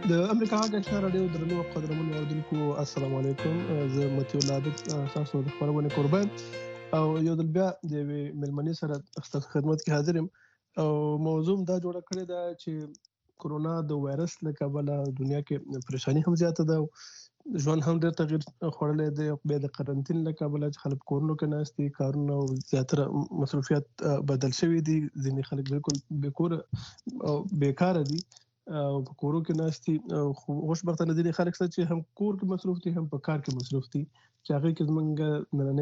د امریکا غږ آشنا راډیو درنو قدرمنو اوریدونکو السلام علیکم. زه متي الله تاسو د خبرونه قربان او یو ځل بیا د ملمنې سره ستاسو خدمت کې حاضر یم او موضوع دا جوړه کړې ده چې کورونا د وایرس له کبله دنیا کې پریشانی هم زیاته ده، ژوند هم ډېر تغیر خوړلی دی. بیا د قرنطین له کبله چې خلک کورونو کې ناست دي، کارونه او زیاتره مصروفیات بدل شوي دي، ځینې خلک بالکل بېکوره او بیکاره دي او په کورو کې ناستي. خو خوشبختانه ځینې خلک شته چې هم کور کې مصروف دي هم په کار کې مصروف دي، چې هغې کې زموږ نننۍ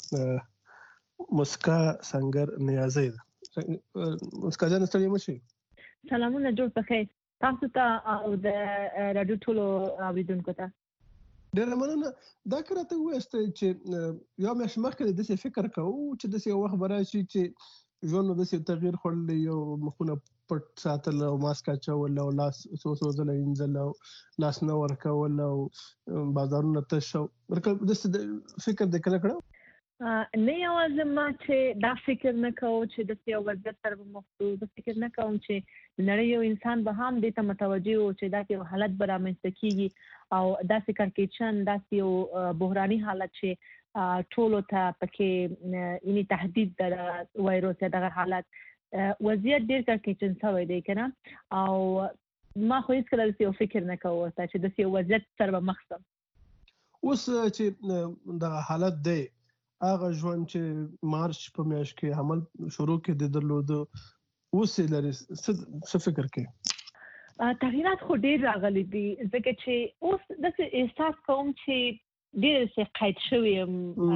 مېلمه مسکا سنګر نیازۍ ده. مسکا جانه ستړې مه شئ. سلامونه، جوړ په خیر تاسو ته او د راډیو ټولو اوریدونکو ته. ډېره مننه. دا که راته ووایاست چې یو میاشت مخکې داسې فکر کوو چې داسې یو وخت به راشي چې ژوند به داسې تغیر خوړلی، یو مخونه پټ ساتل او ماسک اچول او لاس څو ځله وینځل او لاس نه ورکول او بازارونه تش او داسې فکر دې کله کړی؟ نه یوازې ما چې دا فکر نه کوم چې داسې یو وضعیت سره به مخ شو، زه فکر نه کوم چې د نړۍ یو انسان به هم دې ته متوجه و چې داسې یو حالت به رامنځته کېږي او داسې کړکېچن، داسې یو بحراني حالت چې ټولو ته پکې یعنې تهدید د وایرس یا دغه حالت وضعیت ډېر کړکېچن شوی دی که نه. او ما خو هېڅکله داسې یو فکر نه کوم ورته چې داسې یو وضعیت سره به مخ شم. اوس چې دغه حالت دی، هغه ژوند چې مارچ په میاشت کې حمل شروع کې د درلوده، اوس یې لري څه فکر کوي؟ تغییرات خو ډېر راغلي دي، ځکه چې اوس داسې احساس کوم چې ډېر څه قید شوی یم.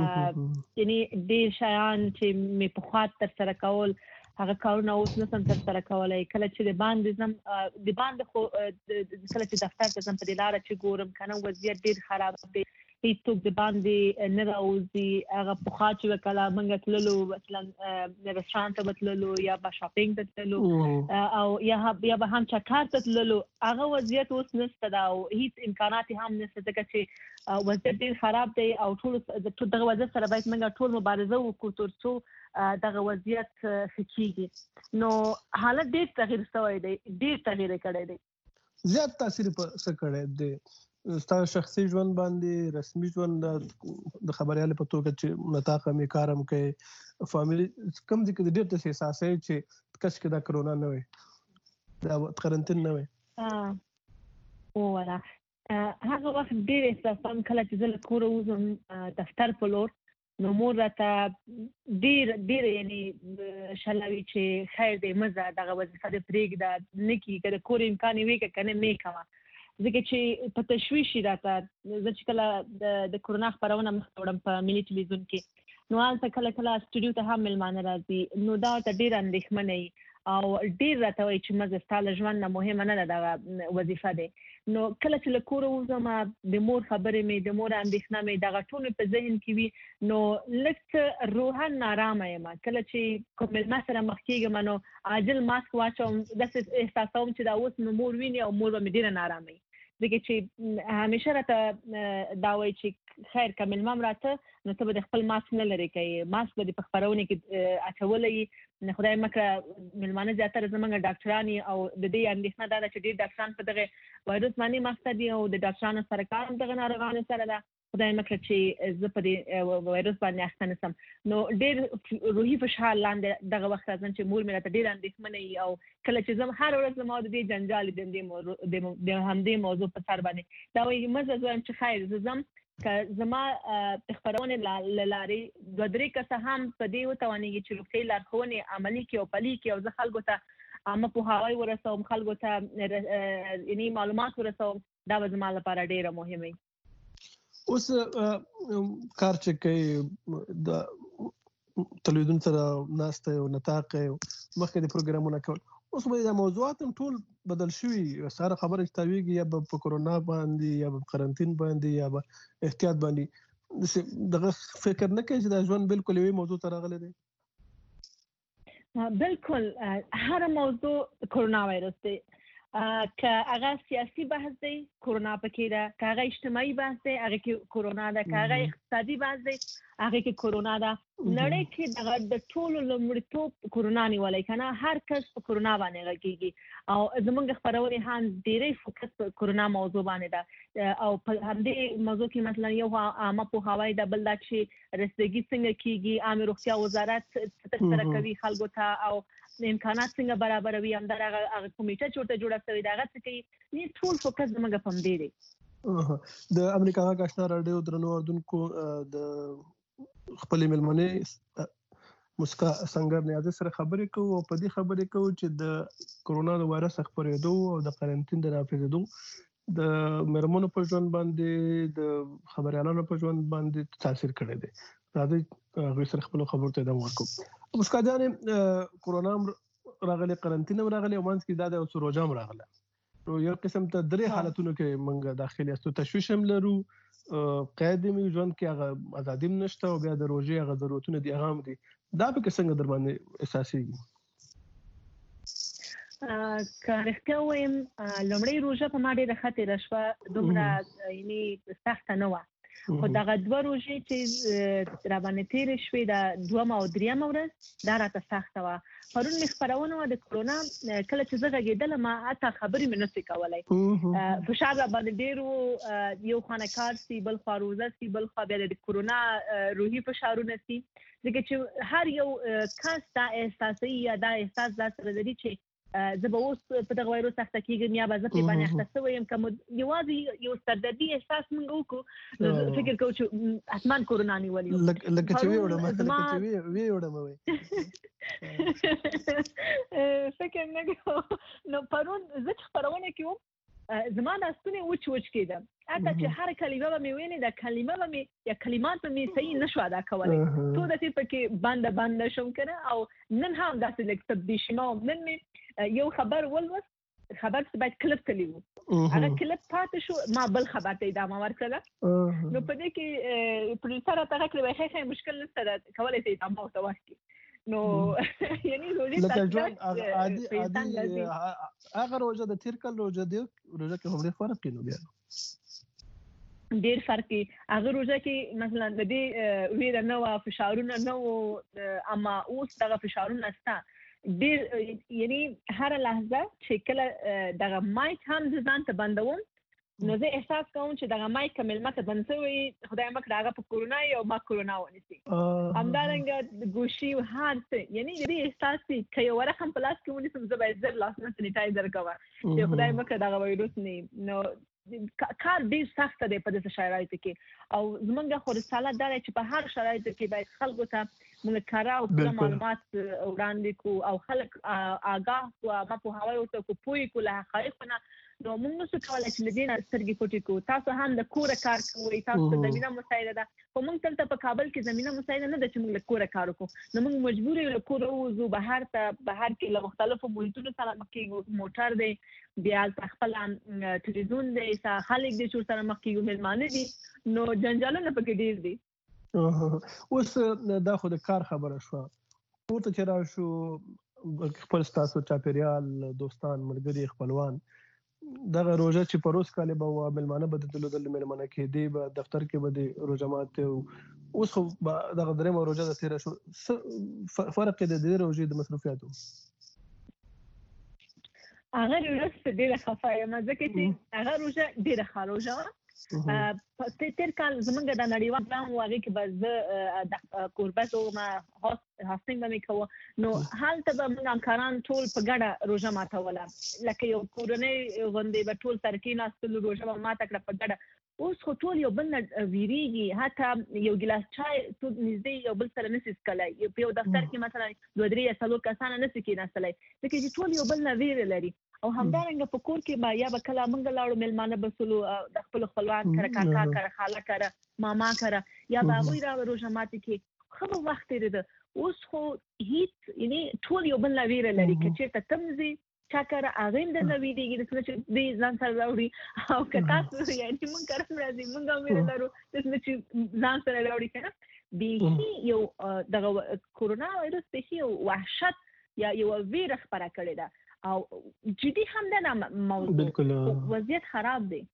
یعنې ډېر شیان چې مې پخوا ترسره کول هغه کارونه اوس نشم ترسره کولی. کله چې د باندې ځم، د باندې خو کله چې دفتر ته ځم په دې لاره چې ګورم که نه وضعیت ډېر خراب دی، هېڅوک د باندې نه راوځي. هغه پخوا چې به کله موږ تللو مثلا رسټورانټ ته به تللو یا به شاپینګ ته تللو او یا به هم چکر ته تللو، هغه وضعیت اوس نشته ده او هېڅ امکانات هم نشته، ځکه چې وضعیت ډېر خراب دی او ټول دغه وضعیت سره باید موږ ټول مبارزه وکړو تر څو دغه وضعیت ښه کېږي. نو حالت ډېر تغیر شوی دی، ډېر تغیر یې کړی دی. زیات تاثیر په څه کړی دی؟ ستاسو شخصي ژوند باندې، رسمي ژوند، د خبریال په توګه چې نطاق هم کار هم کوي، فامیلي کوم ځای کې ډېر داسې احساسوي چې کاش کې دا کرونا نه وي، دا قرنطین نه وي؟ وله هغه وخت ډېر احساسوم کله چې زه له کوره وځم دفتر په لور، نو مور راته ډېر یعنې شلوي چې خیر دی مه ځه، دغه وظیفه دې پرېږده، نه کېږي که د کور امکان یې وي که نه مې کوه. ځکه چې په تشویش یې راته، زه چې کله د کورونا خپرونه مخته وړم په ملي ټلویزیون کې، نو هلته کله سټوډیو ته هم میلمانه راځي، نو دا ورته ډېره اندېښمنه وي او ډېر راته وایي چې مه ځه، ستا له ژوند نه مهمه نه ده دغه وظیفه دی. نو کله چې له کوره وځم، د مور خبرې مې، د مور اندېښنه مې، دغه ټول مې په ذهن کې وي، نو لږ څه روحاً نارامه یم. کله چې کوم میلمه سره مخ کېږم نو عاجل ماسک واچوم، داسې احساسوم چې دا اوس مې مور ویني او مور به مې ډېره نارامه وي، ځکه چې همیشه راته دا وایي چې خیر که میلمه هم راته نو ته به د خپل ماسک نه لرې کوې، ماسک به دې په خپرونې کې اچولی. خدای مه کړه میلمانه زیاتره زموږ ډاکټران او د دې اندېښنه دا ده چې ډېر ډاکټران په دغه وایرس باندې مخته دي او د ډاکټرانو سره کار هم دغه ناروغانو سره ده. خدای مه کړه چې زه په دې وایرس باندې اخته نه شم. نو ډېر روحي فشار لاندې دغه وخت راځم چې مور مې راته ډېره اندېښمنه وي او کله چې زه هره ورځ زما د دې جنجال د همدې موضوع په سر باندې دا وایي مه ځه، زه وایم چې خیر زه ځم، که زما د خپرونې له لارې 2-3 کسه هم په دې وتوانېږي چې روغتیایي لارښوونې عملي کړي او پلي کړي او زه خلکو ته عامه پوهاوی ورسوم، خلکو ته یعنې معلومات ورسوم، دا به زما لپاره ډېره مهمه وي. اوس کار چې کوي د تلویزیون سره ناسته او نطاق مخکې د پروګرامونه کول، اوس به دا موضوعات هم ټول بدل شوي، سره خبره چې تاویږي یا به په کرونا باندې یا به قرنطین باندې یا به احتیاط باندې، دغه فکر نه کوي چې دا ژوند بالکل یوې موضوع ته راغلی دی؟ بالکل هر موضوع کرونا وایرس دی که هغه سیاسي بحث دی کرونا پکې ده، که هغه اجتماعي بحث دی هغه کې کرونا ده، که هغه اقتصادي بحث دی هغه کې کرونا ده. نړۍ کې د ټولو لومړیتوب کرونا نیولی کنه، هر کس په کرونا باندې غږیږي او زمونږ خپرونې هم ډېری فوکس په کرونا موضوع باندې ده او په همدې موضوع کې مثلا یو عامه پوهاوی ده، بل دا چې رسیدګي څنګه کیږي، عامه روغتیا وزارت څه ترسره کوي خلکو ته او امکانات څنګه برابروي، همدارنګه هغه کمیټه چورته جوړه شوې ده هغه څه کوي. ټول فوکس زموږ په همدې دی. د امریکا غږ آشنا راډیو درنو اردوونکو د خپلې مېلمنې مسکا سنگر نیازي سره خبرې کوو او په دې خبرې کوو چې د کرونا د وایرس خپرېدو او د قرنټین د نافذېدو د مېرمنو په ژوند باندې د خبريالانو په ژوند باندې تاثیر کړی دی. راځي هغوی سره خپلو خبرو ته ادامه ورکړو. مسکا جانې، کرونا راغلی، قرنټین هم راغلی او منځ کې دا د یو څه روژه هم راغله. یو قسم ته درې حالتونو کې موږ داخل یاستو، تشویش هم لرو، قید هم ژوند کې هغه ازادي هم نشته او بیا د روژې هغه ضرورتونه دي هغه هم دي. دا پکې څنګه در باندې احساسېږي؟ که رښتیا ووایم لومړۍ روژه په ما ډېره ښه تېره شوه، دومره یعنې سخته نه وه، خو دغه دوه روژې چې راباندې تېرې شوې د دویمه او دریمه ورځ دا راته سخته وه. پرون مې خپرونه وه د کرونا، کله چې زه غږېدلم حتی خبرې مې نشوې کولی، فشار راباندې ډېر و، یو خوا نه کار سي، بل خوا روژه سي، بل خوا بیا د کرونا روحي فشارونه سي، ځکه چې هر یو کس دا احساسوي یا دا احساس دا سره لري چې زه به اوس په دغه وایرس اخته کېږم یا به زه پرې باندې اخته شوی یم. که یوازې یو سردردي احساس موږ وکړو نو فکر کوو چې حتما کرونا نیولي وو. لکه چې ویوړم فکر نه کوم. نو پرون زه چې خپرونه کې وم زما دا ستونی وچ کېده، حتی چې هر کلمه به مې ویلې دا کلمه به مې یا کلمات به مې صحیح نه شو ادا کولی، څو داسې پکې بنده شوم که نه. او نن هم داسې لږ تبدیل شوم. نن مې یو خبر ولوست، خبر چې باید کلپ تللی وو، هغه کلپ پاتې شو، ما بل خبر ته ادامه ورکړله. نو په دې کې پروډوسر راته غږ کړی وایي ښه خیر مشکل نشته، کولی شئ ادامه ورته ورکړي. نو یعنی لکه ژوند عادي هغه روژه د تېر کال روژه دی، روژه کې هم ډېر فرق دی. نو بیا ډېر فرق دی. هغه روژه کې مثلا د دې ویره نه وه، فشارونه نه وو، اما اوس دغه فشارونه شته ډېر. یعنی هره لحظه چې کله دغه مایک هم زه ځان ته بندوم نو زه احساس کوم چې دغه مایک که مېلمه ته بند شوی خدای مکړه هغه په کرونا وي او ما کرونا ونیسي. همدارنګه ګوشي هر څه، یعنې د دې احساس چې که یو ورقم په لاس کې ونیسم زه باید زر لاسونه سینیټایزر کوه چې خدای مکړه دغه وایروس نه. نو کار ډېر سخته دی په داسې شرایطو کې او زموږ خو رساله دا دی چې په هر شرایطو کې باید خلکو ته موږ کره او پوره معلومات وړاندې کړو او خلک آګاه کړو، ما پوهاوی ورته کړو، پوه یې کړو له حقایقو نه. نو موږ نشو کولی چې له دې نه سترګې پټې کړو. تاسو هم د کوره کار کوئ، تاسو ته زمینه مساعده ده، خو موږ دلته په کابل کې زمینه مساعده نه ده چې موږ له کوره کار وکړو. نو موږ مجبور یو له کوره ووځو، بهر کې له مختلفو محیطونو سره مخ کېږو، موټر دی، بیا هلته خپله تلویزیون دی، خلک دی چې ورسره مخ کېږو، مېلمانه دي، نو جنجالونه پکې ډېر دي. اوس دا خو د کار خبره شوه، پورته چې راشو خپل ستاسو چاپېریال، دوستان، ملګري، خپلوان، دغه روژه چې په روز کالې به وه، مېلمانه به د مېلمانه کېدې به، دفتر کې به د روژه ماتې. اوس خو دغه درېیمه روژه د تېره شو، څه فرق یې د دې روژې د مصروفیاتو؟ هغه روژه ډېره خفه یم ځکه چې هغه روژه ډېره ښه روژه وه. تېر کال زموږ د نړیوال پلان و، هغې کې به زه د کوربت وم، هاسټینګ به مې کوه، نو هلته به موږ همکاران ټول په ګډه روژه ماتوله، لکه یو کورنۍ غوندې به ټول سره کېناستلو، روژه به ماته کړه په ګډه. اوس خو ټول یو بل نه ویریږي، حتی یو ګیلاس چای ټول نږدې یو بل سره نشي څښلی، په یو دفتر کې مثلا 2-3 یا 4 کسانه نشي کېناستلی، ځکه چې ټول یو بل نه ویره لري. او همدارنګه په کور کې به یا به کله موږ لاړو مېلمانه به سلو د خپلو خپلوان کره، کاکا کره، خاله کره، ماما کره، یا به هغوی را روژه ماتې کې ښه به وخت تېرېده. اوس خو هېڅ، یعنې ټول یو بل نه ویره لري، که چېرته ته م ځې چا کره هغه هم درنه ویرېږي داسې نه چې دوی ځان سره راوړي، او که تاسو یعنې موږ کره هم راځي موږ هم ویره لرو داسې نه چې ځان سره راوړي که نه. بیخي یو دغه کرونا وایرس بیخي یو وحشت یا یوه ویره خپره کړې ده او جدي هم ده موضوع بالکل وضعیت خراب دی.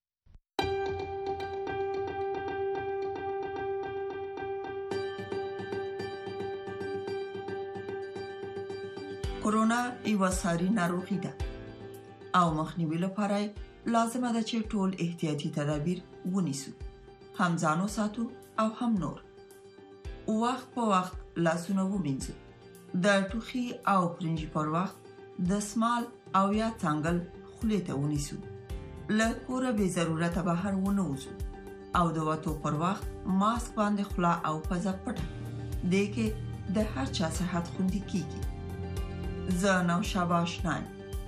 کرونا یو ساري ناروغي ده او مخنیوي لپاره لازمه ده چې ټول احتیاطي تدابیر ونیسو، هم ځانو ساتو او هم نور. وخت په وخت لاسونه ومینځو، د ټوخي او پرنجي پر وخت د سمال او یا څنګل خولې ته ونیسو، له کوره به ضرورت بهر ونه وځو او د وټو پر وخت ماسک باندې خلا او پزه پټه دې کې د هر چا صحت خوندي کیږي. زه نوشابه آشنایم.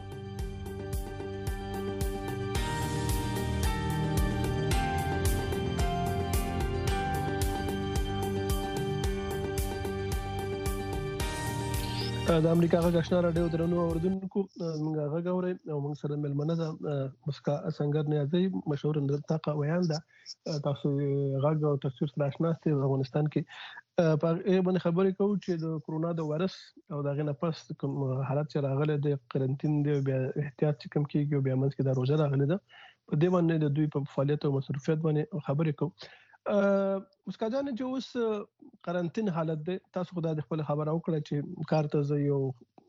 د امریکا غږ آشنا رادیو درنو اوردونکو موږ غږ اورئ او موږ سره ملمنه ده مسکا څنګه نیازي مشهور نرتقه ویانده تاسو غږ او تصویر سره آشنا ستاسو افغانستان کې په باندې خبرې کوو چې د کرونا د وایرس او دغه نه پس کوم حالت چې راغله د قرنټین دی بیا احتیاط چې کم کیږي او بیا منځ کې د روزه راغله ده په دې باندې د دوی په فعالیت او مصروفیت باندې خبرې کوو. مسکا جان چې اوس قرنټین حالت دی تاسو خدای د خپل خبره وکړه چې کار ته زه یو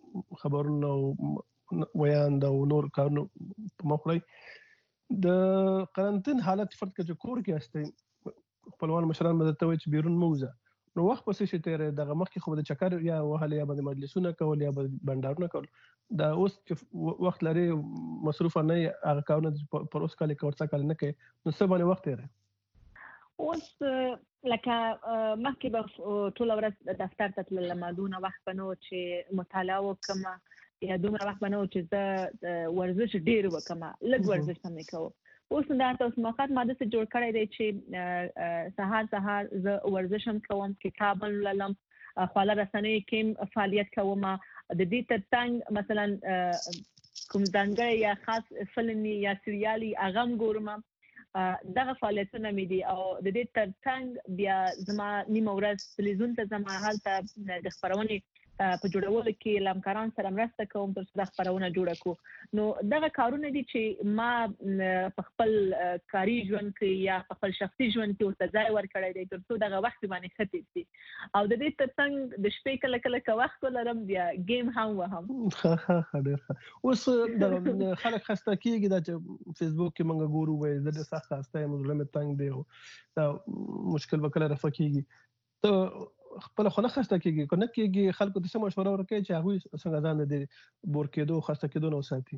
خبرونه ویاند او نور کارونه په مخړی د قرنټین حالت فرض کړه چې کور کې استه خپلوان مشران مدته وي چې بیرون موزه نو وخت پسې چې تیر دغه مخکې خو د چکر یا وهله یا باندې مجلسونه کول یا بندارونه کول دا اوس چې وخت لري مصروف نه هغه کارونه پر اوس کال کې ورڅ کال نه کوي نو څه باندې وخت لري اوس لکه مخکې به ټول ورځ دفتر ته تلل مادونه وخت بنو چې مطالعه وکم یا دومره وخت بنو چې زه ورزش ډیر وکم لږ ورزش هم کوم. اوس دا تاسو مخاط ماده څخه جوړ کړی دی چې سهار زه ورزش هم کوم، کتاب لولم، خواله رسنۍ کې فعالیت کوم، د دې ترڅنګ مثلا کوم ځانګړی یا خاص فلم یا سریالي اغم ګورم دغه فعالیتونه مې دي او د دې ترڅنګ بیا زما نیمه ورځ تلویزیون ته زما هلته د خبرونې په جوړولو کې لمکاران سره مرسته کوم تر څو د خبرونه جوړ کړو. نو دغه کارونه دي چې ما په خپل کاري ژوند کې یا په خپل شخصي ژوند کې ورته ځای ورکړی دی تر څو دغه وخت باندې ختم شي او د دې ترڅنګ د شپې کله کله وخت ولرم بیا گیم هم وهم. ډېر ښه. اوس د خلک خسته کېږي دا چې فیسبوک کې موږ ګورو وایي زه ډېر سخت خسته یم زړه مې تنګ دی او دا مشکل به کله رفع کېږي ته خپل خو نه خسته کېږي که نه کېږي خلکو ته څه مشوره ورکوي چې هغوی څنګه ځان د بور کېدو خسته کېدو نه وساتي؟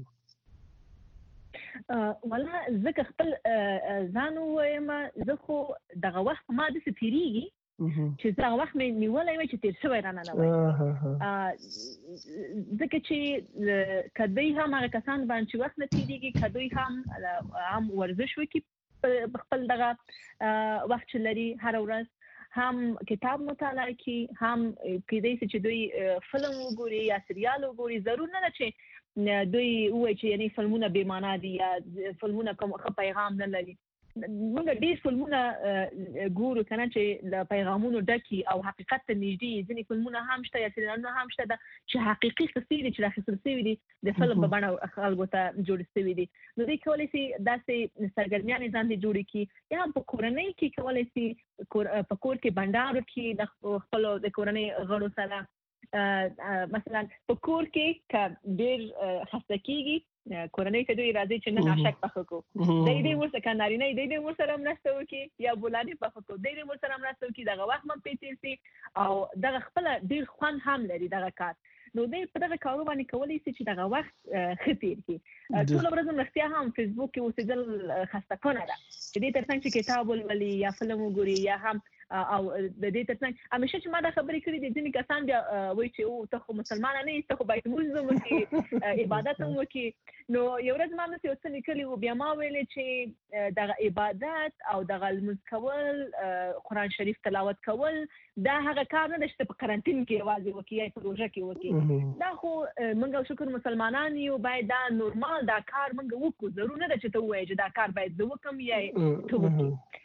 والله زه خپل ځان ووایم زه خو دغه وخت ما داسې تېرېږي چې دغه وخت مې نیولی وی چې تېر شوی رانه نه وی ځکه چې که دوی هم هغه کسان باندې چې وخت نه تېرېږي که دوی هم ورزش وکړي په خپل دغه وخت چې لري هره ورځ هم کتاب مطالعه کی هم کېدای شي چې دوی فلم وګوري یا سریال وګوري. ضرور نه ده چې دوی وایي چې یعنی فلمونه بې معنا دي یا فلمونه کوم ښه پیغام نه لري. موږ ډېر فلمونه ګورو که نه چې د پیغامونو ډکي او حقیقت ته نږدې ځینې فلمونه هم شته یا سریالونه هم شته ده چې حقیقي قصې دي چې راخیستل شوي دي د فلم په بڼه خلکو ته جوړې شوي دي. نو دوی کولی شي داسې سرګرمیانې ځان ته جوړې کړي یا هم په کورنۍ کې کولی شي په کور کې بنډار وکړي د خپلو د کورنۍ غړو سره. مثلا په کور کې که ډېر خسته کېږي کورنۍ ته دوی راځي چې نن اشک پخه کړو دی دې ورسره که نارینه دی دې ورسره مرسته وکړي یا بولانې پخه کړو دی دې ورسره مرسته وکړي دغه وخت هم پرې تېر شي او دغه خپله ډېر خوند هم لري دغه کار. نو دوی په دغه کارو باندې کولی شي چې دغه وخت ښه تېر کړي. ټوله ورځ رښتیا هم فیسبوک کې اوسېدل خسته کنه ده چې دې ترڅنګ چې کتاب ولولي یا فلم وګوري یا هم او د دې ترڅنګ همیشه چې ما دا خبرې کړې دي ځینې کسان بیا وایي چې او ته خو مسلمانه نه یې ته خو باید لمونځ هم وکړي عبادت هم وکړي. نو یو ورځ ما همداسې یو څه لیکلي وو بیا ما ویلې چې دغه عبادت او دغه لمونځ کول قرآن شریف تلاوت کول دا هغه کار نه ده چې په قرنټین کې یوازې وکړي یا په روژه کې وکړي. دا خو موږ شکر مسلمانان یو باید دا نورمال دا کار موږ وکړو. ضرور نه ده چې ته ووایې چې دا کار باید زه وکړم یا ته وکړي.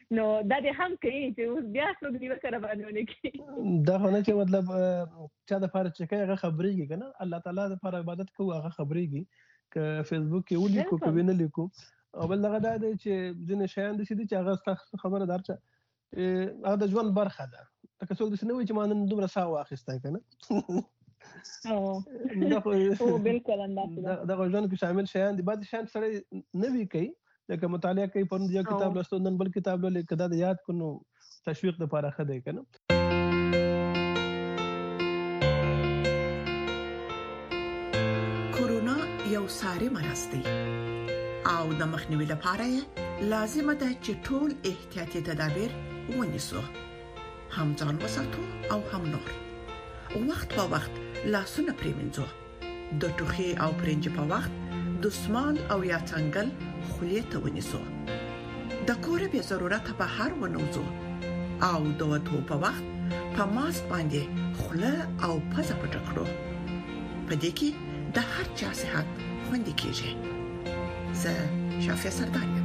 نو دا دې هم کوي چې اوس بیا څوک دی وکړه باندې کې دا خو نه چې مطلب چا د فارغ چې هغه خبرېږي کنه الله تعالی د فارغ عبادت کوو هغه خبرېږي ک فیسبوک کې ولیکو کوي نه لیکو او بل دغه دا دی چې ځینې شیان دي چې هغه خبره درچا هغه د ژوند برخه ده لکه څوک داسې نه وایي چې ما نن دومره ساه واخیستی که نه بالکل اندازه دغه ژوند کې شامل شیان دي بعضې شیان سړی نه وي کوي لکه مطالعه کوي پرون یو کتاب لوستو نن بل کتاب لولې که دا د یاد کړو نو تشویق دپاره ښه دی که نه کورونا یو ساري مرض دی او د مخنیوي لپاره لازم ده چې ټول احتیاطي تدابیر ونیسو هم ځان وساتو او هم نور وخت په وخت لاسونه پریمنځو د ټوخي او پرنج په وخت دستمال او یا څنګل خولې ته ونیسو د کور به ضرورت په هر ونوزو او د وټو په وخت په ماسک باندې خوله او پزه پټ کړو په دې کې د هر چا صحت خوندي کیږي زه شافیا سردار یم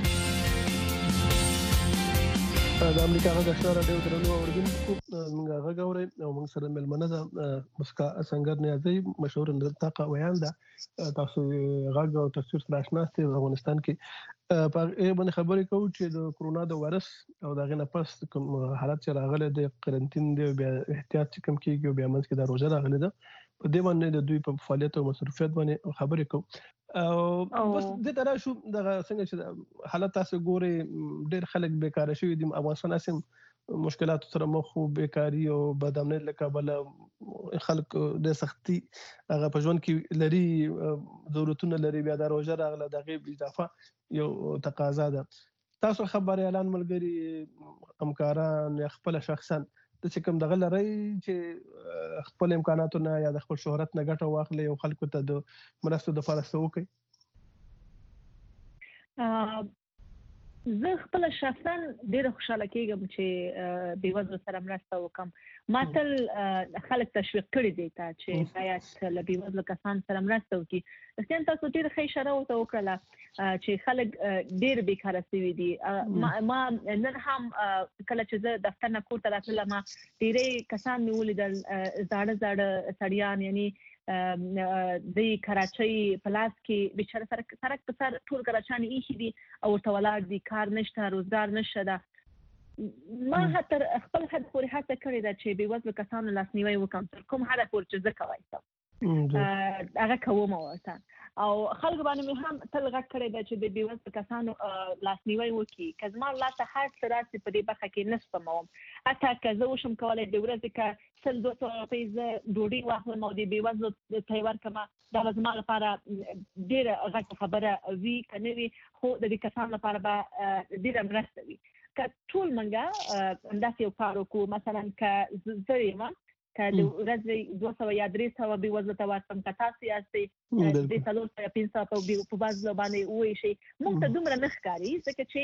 د امریکا غږ آشنا راډیو درنو اوریدونکو موږ غږ اورئ او موږ سره مېلمنه ده مسکا سنگر نیازی مشهور نرتقه ویان ده تاسو غږ او تصویر سره آشنا یاست افغانستان کې په باندې خبرې کوو چې د کرونا د وایرس او د هغې نه پس کوم حالت چې راغلی د قرنطین دی بیا احتیاط چې کوم کېږي او بیا منځ کې دا روژه راغلې ده په دې باندې د دوی په فعالیت او مصروفیت باندې خبرې کوو او بس دې ته راشو دغه څنګه چې حالت تاسو ګورئ ډېر خلک بیکاره شوي دي افغانستان هسې مشکلاتو سره مخ وو بیکاري او بد امنیت له کبله خلک د سختي هغه په ژوند کې لري ضرورتونه لري بیا د روژه راغله د هغې اضافه یو تقاضا ده تاسو خبرې اعلان ملګري همکاران یا خپل شخصا د چې کوم دغه لري چې خپل امکاناتو نه یا د خپل شهرت نه ګټه واخلي او خلکو ته د مرستو د لپاره څه وکړي زه خپل شخصا ډېر خوشاله کېږم چې بېوزلو سره مرسته وکړم ما تل خلک تشویق کړي دي چې باید له بېوزلو کسانو سره مرسته وکړي رښتیا تاسو ډېره ښه اشاره ورته وکړله چې خلک ډېر بیکاره شوي دي ما نن هم کله چې زه دفتر نه کور ته راتلله ما ډېری کسان مې ولیدل زاړه سړیان یعنی د کراچۍ په لاس کې بیچاره سرک په سر ټول کراچیان ایښي دي او ورته ولاړ دي کار نشته روزګار نشته ده ما حتی خپل حد پورې هڅه کړې ده چې بېوزلو کسانو لاسنیوی وکړم تر کوم حده پورې چې زه کولی شم هغه کوم ورته او خلکو باندې مې هم تل غږ کړی ده چې د بېوزلو کسانو لاسنیوی وکړي که زما لاسته هر څه راسي په دې برخه کې نه سپموم حتی که زه وشم کولی د ورځې که 100-200 روپۍ زه ډوډۍ واخلم او د بېوزلو ته یې ورکړم دا به زما لپاره ډېره غټه خبره وي که نه وي خو د دې کسانو لپاره به ډېره مرسته وي که ټول موږ همداسې یو کار وکړو مثلا که زه یم که د ورځې 200 یا 300 بېوزلو ته ورکړم که تاسو یاستئ 300 یا 500 په بېوزلو باندې وویشئ موږ ته دومره نه ښکاري ځکه چې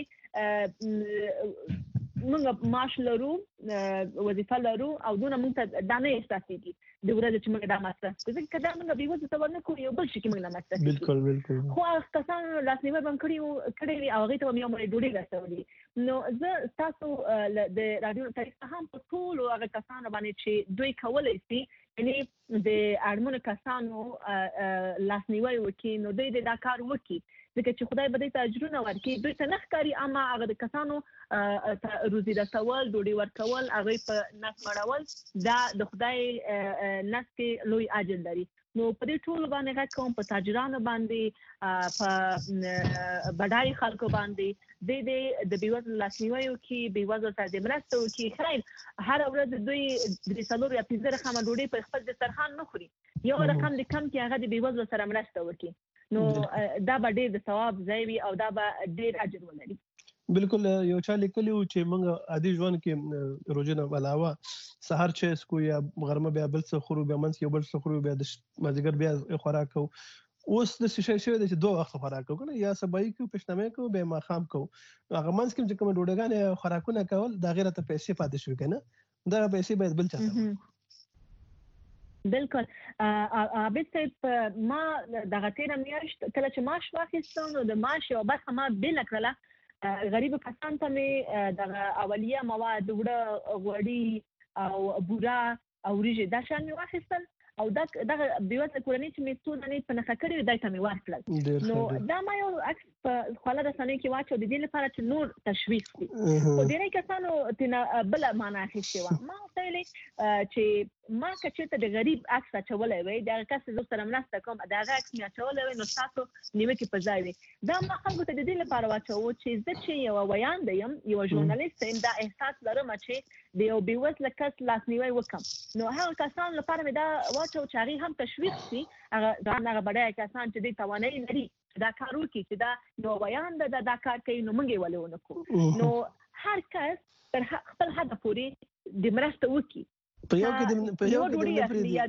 موږ معاش لرو وظیفه لرو او دونه موږ ته دا نه احساسېږي د ورځې چې موږ دا مصرف کړو ځکه که دا موږ بېوزلو ته ورنکړو یو بل شي کې موږ نه مصرف کړو خو هغه کسانو لاسنیوی به هم کړی وي او هغې ته به مې یو مړۍ ډوډۍ رسولي نو زه ستاسو د راډیو طریقه هم په ټولو هغه کسانو باندې چې دوی کولی شي یعنې د اړمنو کسانو لاسنیوی وکړي نو دوی دا کار وکړي ځکه چې خدای به دوی ته اجرونه ورکړي دوی ته نه ښکاري اما هغه د کسانو روزي رسول ډوډۍ ورکول هغوی په نس مړول دا د خدای نس کې لوی اجر لري نو په دې ټولو باندې غږ کوم په تاجرانو باندې په بډای خلکو باندې د بېوزلو لاسنیوی وکړي بېوزلو سره د مرسته وکړي خیر هره ورځ دوی 3 یا 5 رقمه ډوډۍ په خپل دسترخوان نه خوري یو رقم د کم کې هغه د بېوزلو سره مرسته وکړي نو دا به ډېر د ثواب ځای وي او دا به ډېر اجر ولري بالکل یو چا لیکلی و چې موږ عادي ژوند کې روژې نه علاوه سهار چای څښو یا غرمه بیا بل څه خورو بیا منځ کې یو بل څه خورو بیا د مازدیګر بیا خوراک کوو اوس داسې شی شوی دی چې 2 وخته خوراک کوو که نه یا سبایي کوو پیشنمې کوو بیا ماښام کوو هغه منځ کې چې کومې ډوډۍ خوراکونه کول د هغې راته پیسې پاتې شوي که نه دغه پیسې باید بل چا ته بالکل عابد صاحب ما دغه تېره میاشت کله چې معاش واخیستم نو د معاش یوه برخه ما بېله کړله غریب کسان ته مې دغه اولیه مواد وړه غوړي او بوره او ریژې دا شان مې واخیستل او دا دغه بیوزله کورنۍ چې مې څو دانې په نښه کړي دای ته مې ورکړل نو دا ما یو عکس په خواله رسنیو کې واچو د دې لپاره چې نور تشویق کړي خو ډېری کسانو تېنه بله معنا اخیستې وه ما ورته ویلې چې ما که چېرته د غریب عکس اچولی وی د هغه کس زه سره مرسته کوم د هغه عکس مې اچولی وی نو ستاسو نیوکې په ځای وي دا ما خلکو ته د دې لپاره واچوو چې زه چې یوه ویانده یم یوه ژورنالیست یم دا احساس لرم چې د یو بېوزله کس لاسنیوی وکړم نو هغه کسانو لپاره مې دا واچو چې هغې هم تشویق شي هغه بډایه کسان چې دې توانایي لري دا کار وکړي چې دا یو ویانده دا کار کوي نو موږ یې ولې ونه کړو نو هر کس تر خپل حده پورې د مرسته وکړي په یو کې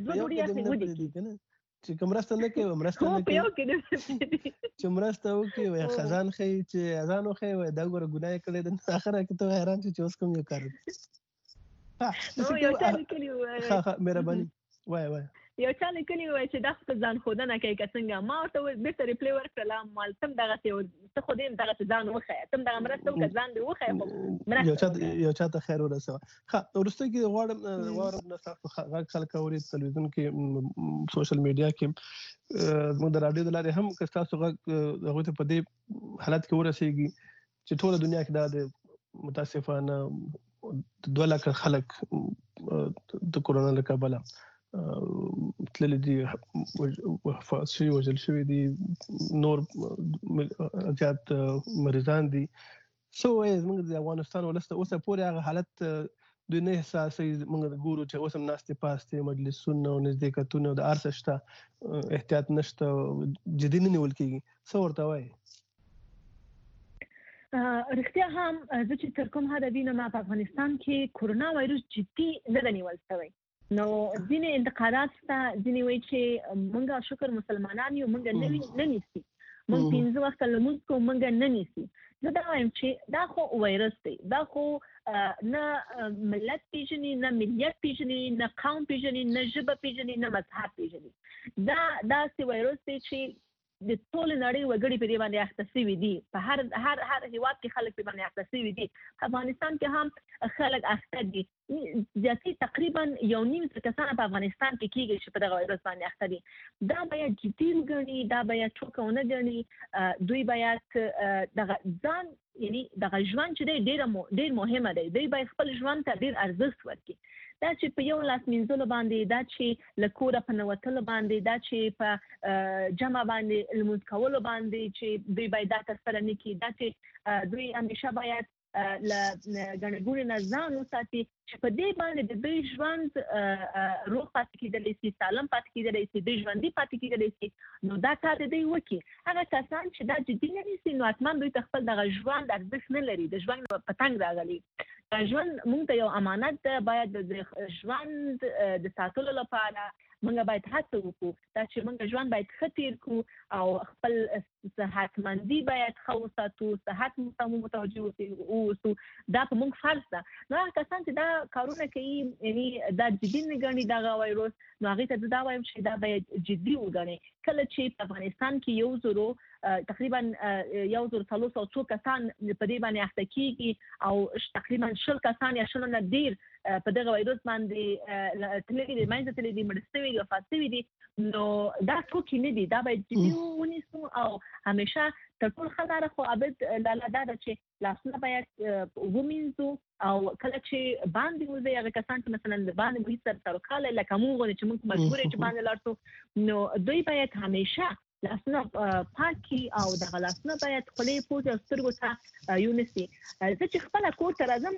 چې کوم مرسته نه کوي مرسته نه کوي چې مرسته وکړي وای خزان خي چې اذان وخی وای دا ګوره ګناه کړې د اخره کې ته حیران چې اوس کوم یو کار نو یو چا لیکلی ها مهرباني وای یو چا لیکلی وای چې دا خپل ځان ښودنه کوي که څنګه ما ورته بېرته ریپلی ورکړله مال تم دغسې ته خو دې دغسې ځان وښیه تم دغه مرسته وکړه ځان دې وښیه یو چا ته خیر ورسوه ښه وروسته کې غواړم نه ستاسو غږ خلک اوري تلویزیون کې سوشل میډیا کې موږ د راډیو د لارې هم که ستاسو غږ هغوی ته په دې حالت کې ورسېږي چې ټوله دنیا کې دا د متاسفانه 2 لکه خلک د کورونا له کبله تللی دي وفات شوي وژل شوي دي نور زیات مریضان دي څه وایي زموږ د افغانستان ولس ته اوسه پورې هغه حالت دوی نه احساسوي موږ ګورو چې اوس هم ناستې پاستې مجلسونه او نزدېکتونه د هر څه شته احتیاط نشته جدي نه نیول کېږي څه ورته وایي رښتیا هم زه چې تر کوم حده وینم په افغانستان کې کورونا وایرس جدي نه ده نیول شوی نو ځینې انتقادات شته ځینې وایي چې موږ شکر مسلمانان یو موږ نه نیسي موږ 15 وخته لمونځ کوو موږ نه نیسي زه دا وایم چې دا خو وایرس دی دا خو نه ملت پیژني نه ملیت پیژني نه قوم پیژني نه ژبه پیژني نه مذهب پیژني دا داسې وایرس دی چې د ټولې نړۍ وګړي په دې باندې اخته شوي دي په هر هیواد کې خلک په باندې اخته شوي دي افغانستان کې هم خلک اخته دي زیاتې تقریبا 1.5 کسان په افغانستان کې کېږي چې په دغه وایرس باندې اخته دي دا باید جدي وګڼي دا باید ټوکه ونه ګڼي دوی باید دغه ځان یعنی دغه ژوند چې دی ډېر مهمه دی دوی باید خپل ژوند ته ډېر ارزښت ورکړي دا چې په یو لاس مینځلو باندې دا چې له کوره په نوتلو باندې دا چې په جمع باندې لمونځ کولو باندې چې دوی باید دا ترسره نه کړي دا چې دوی همیشه باید له ګڼې ګوڼې نه ځان وساتي چې په دې باندې د دوی ژوند روغ پاتې کېدلی شي سالم پاتې کېدلی شي دوی ژوندي پاتې کېدلی شي نو دا کار د دوی وکړي هغه کسان چې دا جدي نه نیسي نو حتما دوی ته خپل دغه ژوند ارزښت نه لري د ژوند په تنګ راغلي ژوند موږ ته یو امانت ده باید د ژوند د ساتلو لپاره موږ باید هڅه وکړو دا چې موږ ژوند باید ښه تیر کړو او خپل صحتمندي باید ښه وساتو صحت مو متوجه اوسو دا په موږ فرض ده نو هغه کسان چې دا کارونه کوي یعنی دا جدي نه ګڼي دغه وایرس نو هغې ته زه دا وایم چې دا باید جدي وګڼي کله چې په افغانستان کې تقریبا 1,400 کسان په دې باندې اخته کېږي او تقریبا 10 کسان یا 10 نه ډېر په دغه وایرس باندې تللي دي منځته تللي دي مړه شوي دي وفات شوي دي نو دا ټوکې نه دي دا باید جدي ونیسو او همیشه تر ټولو ښه لاره خو ابد لاله دا ده چې لاسونه باید ومینځو او کله چې باندې وځي هغه کسان چې مثلا د باندې محیط سره تعلق لري لکه موږ غواړو چې موږ مجبور یو چې باندې لاړ شو نو دوی باید همیشه لاسونه پاکي او دغه لاسونه باید خولې پوزې او سترګو ته یونیسي زه چې خپله کور ته راځم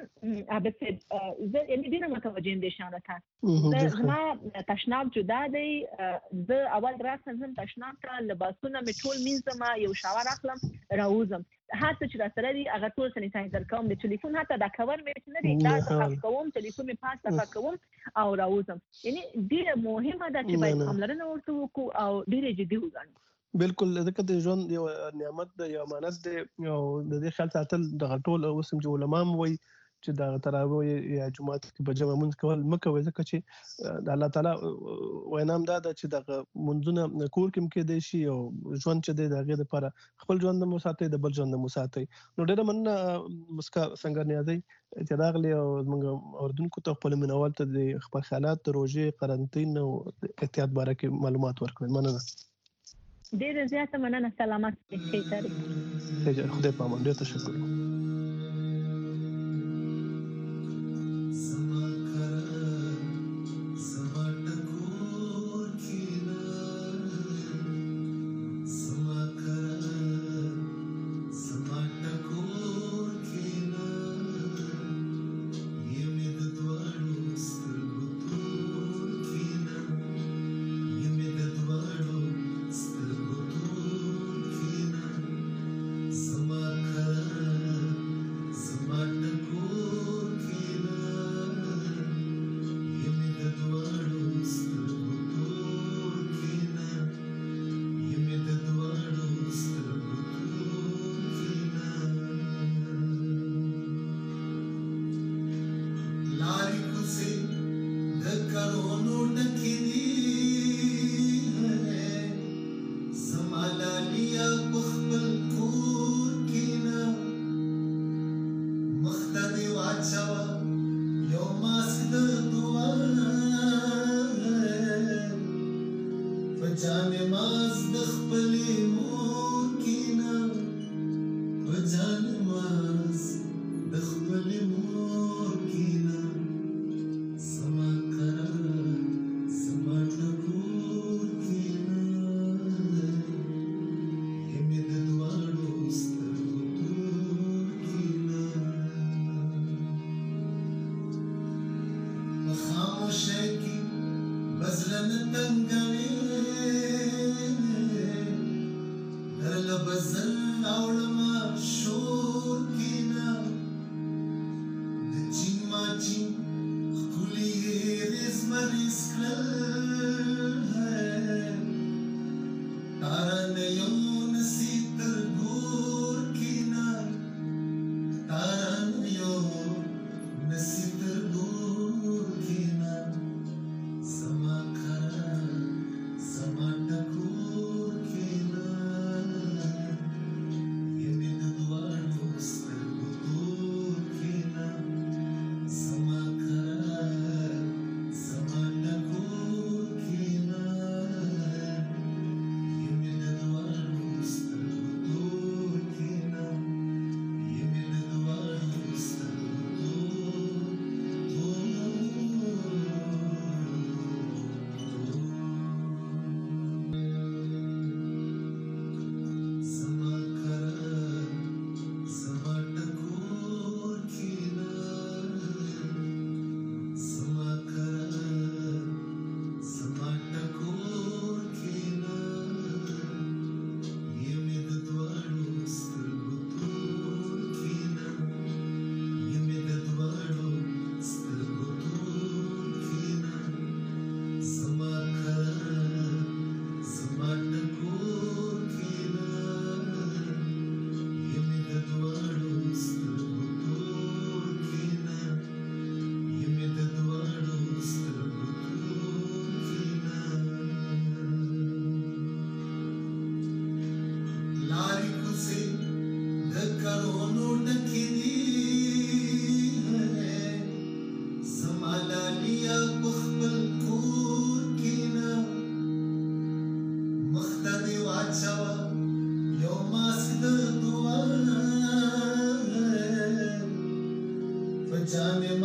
زه یعنې ډېره متوجه یم دې شیانو ته زما تشناب جدا دی زه اول راسم ځم تشناب ته لباسونه مې ټول مینځم یو شاور اخلم راوځم هر څه چې راسره دي هغه ټول سینیټایزر کوم د ټلیفون حتی دا کور مې نه دی دا صاف کوم ټلیفون مې پاک صفا کوم او راوځم یعنې ډېره مهمه ده چې باید پاملرنه ورته وکړو او ډېرې جدي وګڼو بالکل ځکه د ژوند یو نعمت ده یو امانت دی او د دې خیال ساتل دغه ټول اوس هم چې علما هم وایي چې د تراویح یا جمعات کې په جمع مونږ کول مکوي ځکه چې د الله تعالی وینام دا چې د منځونه کور کې دی شي او ژوند چې د هغه لپاره خپل ژوند مو ساتي د بل ژوند مو ساتي. نو ډېر مننه مسکا څنګه نیازي چې راغلي او موږ اوردونکو ته خپل منوال ته د خپل خیالات د روزي قرنطین او احتیاط باره کې معلومات ورکړل. مننه. ډېر زیاته مننه. سلامات اوسئ. خدای په امان. ډېر تشکر.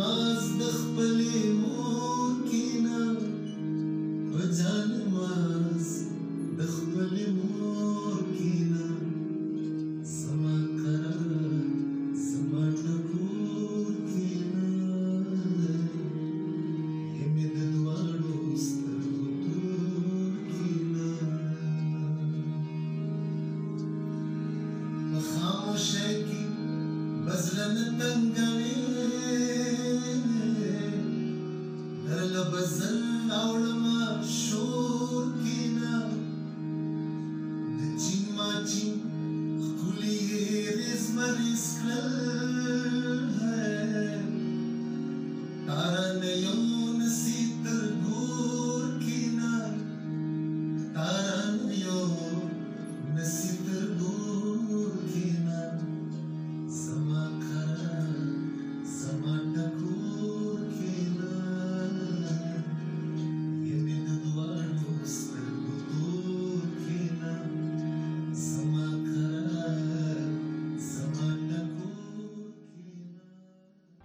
Janmas